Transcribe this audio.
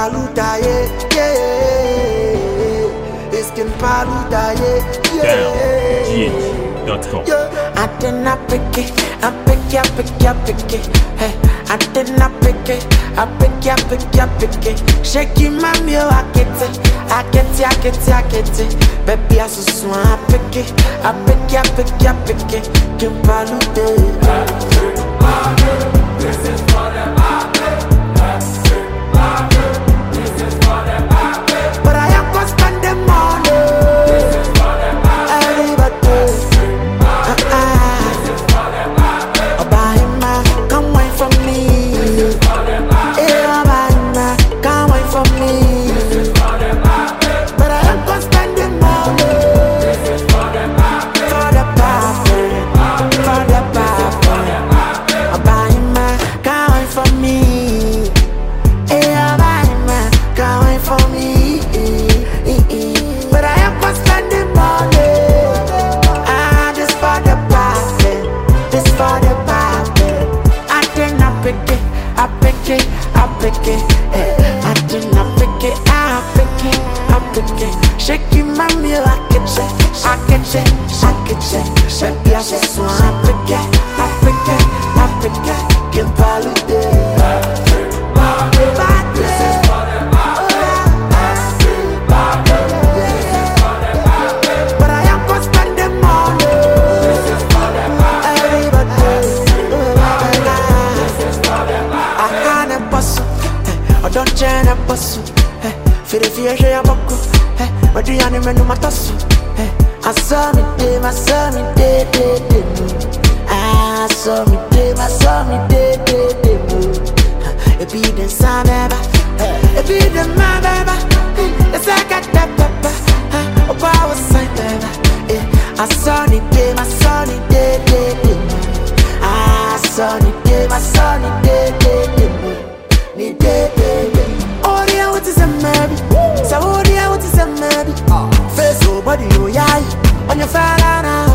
Paluda, yeah. It's King Paluda, yeah. GH.com. I did not pick it, I pick it. Hey, I did not pick it, I pick it. Shaking my meal, I get it. Baby, I so swan, I pick it, King Paluda. This is for the But I am gonna spend the money. This is for the come wait for me. Come wait for me. But I am gonna spend the money. For the party. Come wait for me. Come wait for me. But I am gonna spend the money. This for the party. This for the party. I did not pick it. I pick it. I did not pick it. I pick it. Shaking my meal, I get it. Baby, I just wanna pick it. King Paluda. But I am gonna spend the money. I can't bustle. I don't change a bustle. For the fear, I walk. But the animal no matter. I saw me day. I saw me day. It be the sun, it be the man, it's like a tap, a power sign, I saw it day, my sunny day. I saw it day, my sunny day. Oh, yeah, what is a maybe? So, oh, yeah, what is a maybe? Face, oh, body, oh, yeah, on your fire.